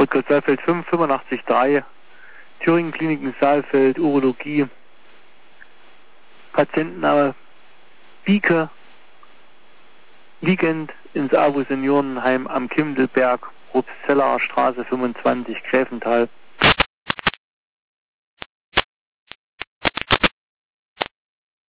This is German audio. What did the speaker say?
Kreis Saalfeld 5, 85,3. Thüringen Kliniken Saalfeld, Urologie. Patientenname Bieke. Liegend ins AWO Seniorenheim am Kindelberg, Rupszellerer Straße 25, Gräfenthal.